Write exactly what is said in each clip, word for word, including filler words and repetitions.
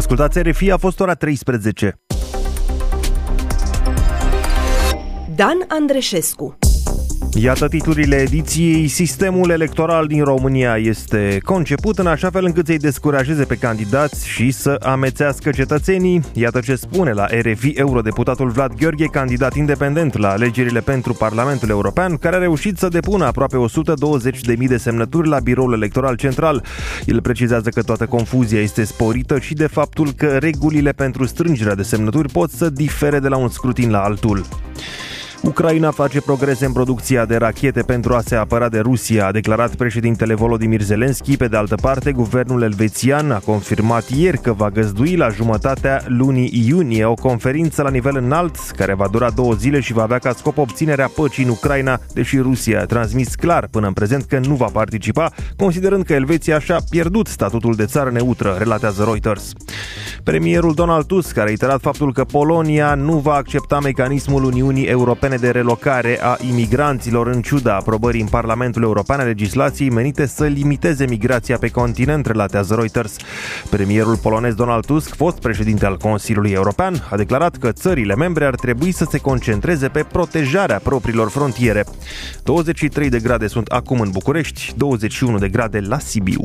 Ascultați R F I, a fost ora treisprezece. Dan Andreșescu. Iată titlurile ediției. Sistemul electoral din România este conceput în așa fel încât să-i descurajeze pe candidați și să amețească cetățenii. Iată ce spune la R F I eurodeputatul Vlad Gheorghe, candidat independent la alegerile pentru Parlamentul European, care a reușit să depună aproape o sută douăzeci de mii de semnături la biroul electoral central. El precizează că toată confuzia este sporită și de faptul că regulile pentru strângerea de semnături pot să difere de la un scrutin la altul. Ucraina face progrese în producția de rachete pentru a se apăra de Rusia, a declarat președintele Volodymyr Zelensky. Pe de altă parte, guvernul elvețian a confirmat ieri că va găzdui la jumătatea lunii iunie o conferință la nivel înalt, care va dura două zile și va avea ca scop obținerea păcii în Ucraina, deși Rusia a transmis clar până în prezent că nu va participa, considerând că Elveția și-a pierdut statutul de țară neutră, relatează Reuters. Premierul Donald Tusk a reiterat faptul că Polonia nu va accepta mecanismul Uniunii Europene de relocare a imigranților în ciuda aprobării în Parlamentul European a legislației menite să limiteze migrația pe continent, relatează Reuters. Premierul polonez Donald Tusk, fost președinte al Consiliului European, a declarat că țările membre ar trebui să se concentreze pe protejarea propriilor frontiere. douăzeci și trei de grade sunt acum în București, douăzeci și unu de grade la Sibiu.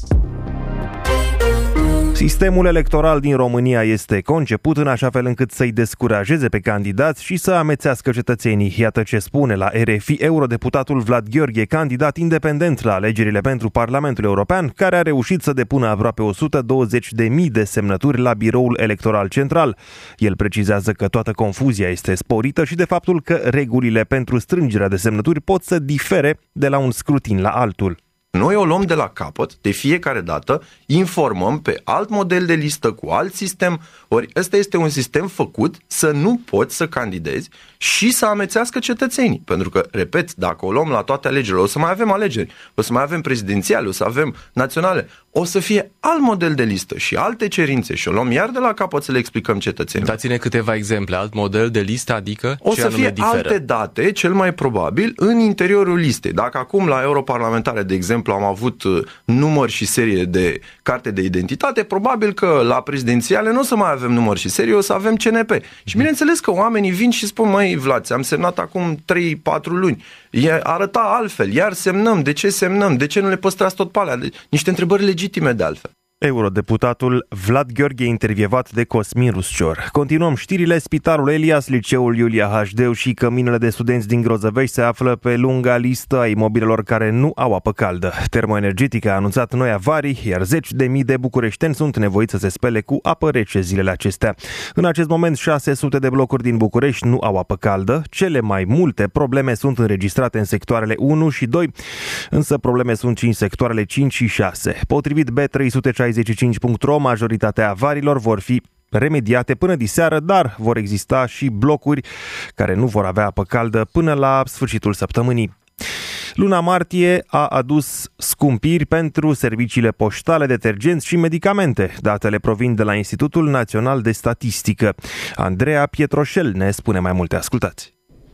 Sistemul electoral din România este conceput în așa fel încât să-i descurajeze pe candidați și să amețească cetățenii. Iată ce spune la R F I eurodeputatul Vlad Gheorghe, candidat independent la alegerile pentru Parlamentul European, care a reușit să depună aproape o sută douăzeci de mii de semnături la biroul electoral central. El precizează că toată confuzia este sporită și de faptul că regulile pentru strângerea de semnături pot să difere de la un scrutin la altul. Noi o luăm de la capăt, de fiecare dată, informăm pe alt model de listă cu alt sistem, ori ăsta este un sistem făcut să nu poți să candidezi și să amețească cetățenii. Pentru că, repet, dacă o luăm la toate alegerile, o să mai avem alegeri, o să mai avem prezidențiale, o să avem naționale, o să fie alt model de listă și alte cerințe și o luăm iar de la capăt să le explicăm cetățenilor. Dați-ne câteva exemple, alt model de listă, adică o ce să anume fie diferă? Alte date, cel mai probabil, în interiorul listei. Dacă acum la europarlamentare, de exemplu, am avut număr și serie de carte de identitate, probabil că la prezidențiale nu o să mai avem număr și serie, o să avem C N P. Și bineînțeles că oamenii vin și spun, măi Vlad, am semnat acum trei patru luni, e, arăta altfel, iar semnăm, de ce semnăm, de ce nu le păstrați tot pe alea? Niște întrebări legitime de altfel. Eurodeputatul Vlad Gheorghe, intervievat de Cosmin Ruscior. Continuăm știrile. Spitalul Elias, Liceul Iulia Hașdeu și căminele de studenți din Grozăvești se află pe lunga listă a imobilelor care nu au apă caldă. Termoenergetica a anunțat noi avarii, iar zeci de mii de bucureșteni sunt nevoiți să se spele cu apă rece zilele acestea. În acest moment, șase sute de blocuri din București nu au apă caldă. Cele mai multe probleme sunt înregistrate în sectoarele unu și doi, însă probleme sunt și în sectoarele cinci și șase. Potrivit B trei sute șaizeci și cinci punct ro, majoritatea avariilor vor fi remediate până diseară, dar vor exista și blocuri care nu vor avea apă caldă până la sfârșitul săptămânii. Luna martie a adus scumpiri pentru serviciile poștale, detergenți și medicamente. Datele provin de la Institutul Național de Statistică. Andreea Pietroșel ne spune mai multe, ascultați.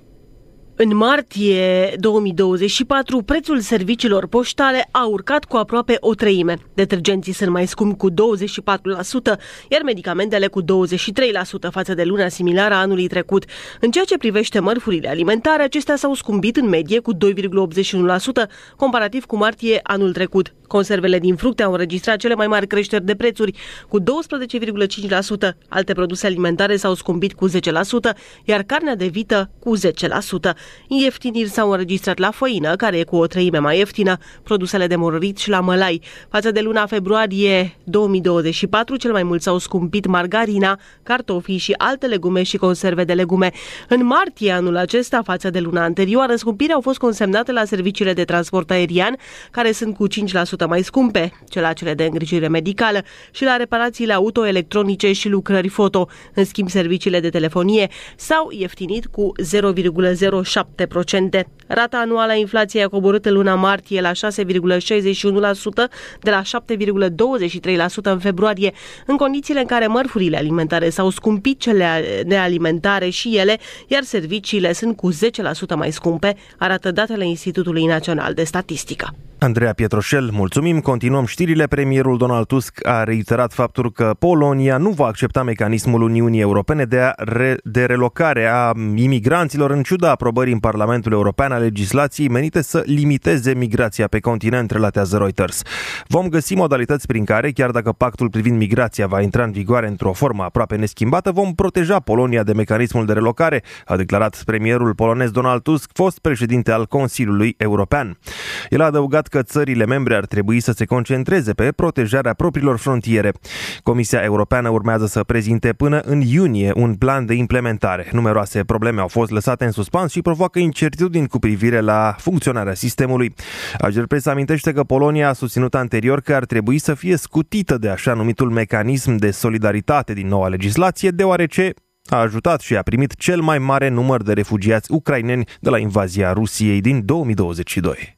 În martie două mii douăzeci și patru, prețul serviciilor poștale a urcat cu aproape o treime. Detergenții sunt mai scumpi cu douăzeci și patru la sută, iar medicamentele cu douăzeci și trei la sută față de luna similară a anului trecut. În ceea ce privește mărfurile alimentare, acestea s-au scumpit în medie cu doi virgulă optzeci și unu la sută, comparativ cu martie anul trecut. Conservele din fructe au înregistrat cele mai mari creșteri de prețuri, cu douăsprezece virgulă cinci la sută. Alte produse alimentare s-au scumpit cu zece la sută, iar carnea de vită cu zece la sută. Ieftiniri s-au înregistrat la făină, care e cu o treime mai ieftină, produsele de mărărit și la mălai. Față de luna februarie două mii douăzeci și patru, cel mai mult s-au scumpit margarina, cartofii și alte legume și conserve de legume. În martie anul acesta, față de luna anterioară, scumpirile au fost consemnate la serviciile de transport aerian, care sunt cu cinci la sută mai scumpe, cele de îngrijire medicală și la reparațiile auto, electronice și lucrări foto. În schimb, serviciile de telefonie s-au ieftinit cu zero virgulă zero șapte la sută. Rata anuală a inflației a coborât în luna martie la șase virgulă șaizeci și unu la sută, de la șapte virgulă douăzeci și trei la sută în februarie, în condițiile în care mărfurile alimentare s-au scumpit, cele nealimentare și ele, iar serviciile sunt cu zece la sută mai scumpe, arată datele Institutului Național de Statistică. Andreea Pietroșel, mulțumim. Continuăm știrile. Premierul Donald Tusk a reiterat faptul că Polonia nu va accepta mecanismul Uniunii Europene de, a re, de relocare a imigranților în ciuda aprobării în Parlamentul European a legislației menite să limiteze migrația pe continent, relatează Reuters. Vom găsi modalități prin care, chiar dacă pactul privind migrația va intra în vigoare într-o formă aproape neschimbată, vom proteja Polonia de mecanismul de relocare, a declarat premierul polonez Donald Tusk, fost președinte al Consiliului European. El a adăugat că țările membre ar trebui să se concentreze pe protejarea propriilor frontiere. Comisia Europeană urmează să prezinte până în iunie un plan de implementare. Numeroase probleme au fost lăsate în suspans și provoacă incertitudini cu privire la funcționarea sistemului. Agerpres amintește că Polonia a susținut anterior că ar trebui să fie scutită de așa numitul mecanism de solidaritate din noua legislație, deoarece a ajutat și a primit cel mai mare număr de refugiați ucraineni de la invazia Rusiei din două mii douăzeci și doi.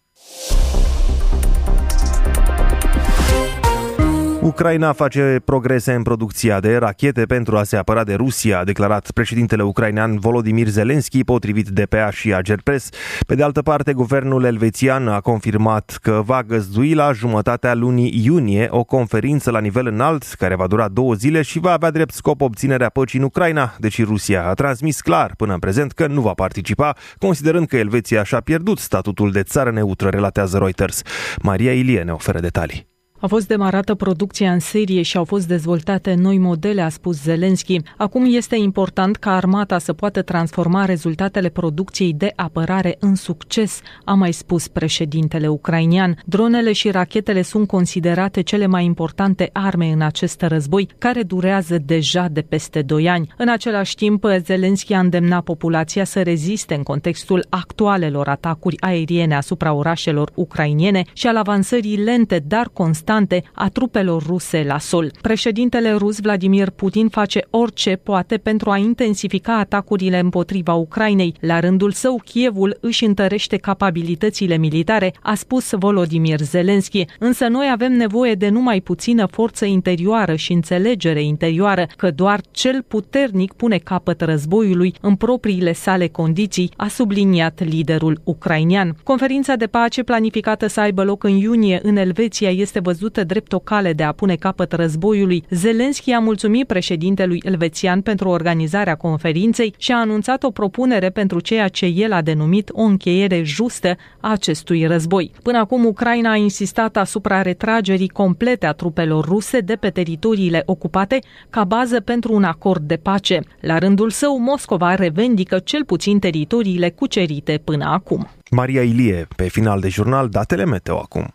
Ucraina face progrese în producția de rachete pentru a se apăra de Rusia, a declarat președintele ucrainean Volodymyr Zelensky, potrivit D P A și Agerpres. Pe de altă parte, guvernul elvețian a confirmat că va găzdui la jumătatea lunii iunie o conferință la nivel înalt, care va dura două zile și va avea drept scop obținerea păcii în Ucraina, deci Rusia a transmis clar până în prezent că nu va participa, considerând că Elveția și-a pierdut statutul de țară neutră, relatează Reuters. Maria Ilie ne oferă detalii. A fost demarată producția în serie și au fost dezvoltate noi modele, a spus Zelensky. Acum este important ca armata să poată transforma rezultatele producției de apărare în succes, a mai spus președintele ucrainian. Dronele și rachetele sunt considerate cele mai importante arme în acest război, care durează deja de peste doi ani. În același timp, Zelensky a îndemnat populația să reziste în contextul actualelor atacuri aeriene asupra orașelor ucrainiene și al avansării lente, dar constante a trupelor ruse la sol. Președintele rus Vladimir Putin face orice poate pentru a intensifica atacurile împotriva Ucrainei. La rândul său, Kievul își întărește capabilitățile militare, a spus Volodymyr Zelensky. Însă noi avem nevoie de numai puțină forță interioară și înțelegere interioară, că doar cel puternic pune capăt războiului în propriile sale condiții, a subliniat liderul ucrainian. Conferința de pace planificată să aibă loc în iunie în Elveția este văzută drept o cale de a pune capăt războiului. Zelensky a mulțumit președintelui elvețian pentru organizarea conferinței și a anunțat o propunere pentru ceea ce el a denumit o încheiere justă a acestui război. Până acum, Ucraina a insistat asupra retragerii complete a trupelor ruse de pe teritoriile ocupate ca bază pentru un acord de pace. La rândul său, Moscova revendică cel puțin teritoriile cucerite până acum. Maria Ilie, pe final de jurnal, datele meteo acum.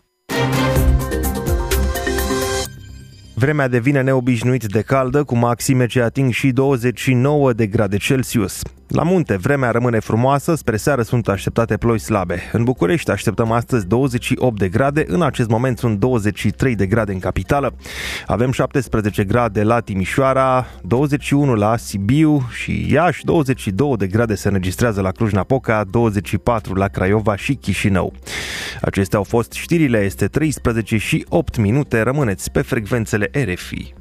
Vremea devine neobișnuit de caldă, cu maxime ce ating și douăzeci și nouă de grade Celsius. La munte, vremea rămâne frumoasă, spre seară sunt așteptate ploi slabe. În București așteptăm astăzi douăzeci și opt de grade, în acest moment sunt douăzeci și trei de grade în capitală. Avem șaptesprezece grade la Timișoara, douăzeci și unu la Sibiu și Iași, douăzeci și două de grade se înregistrează la Cluj-Napoca, douăzeci și patru la Craiova și Chișinău. Acestea au fost știrile, este treisprezece și opt minute, rămâneți pe frecvențele R F I.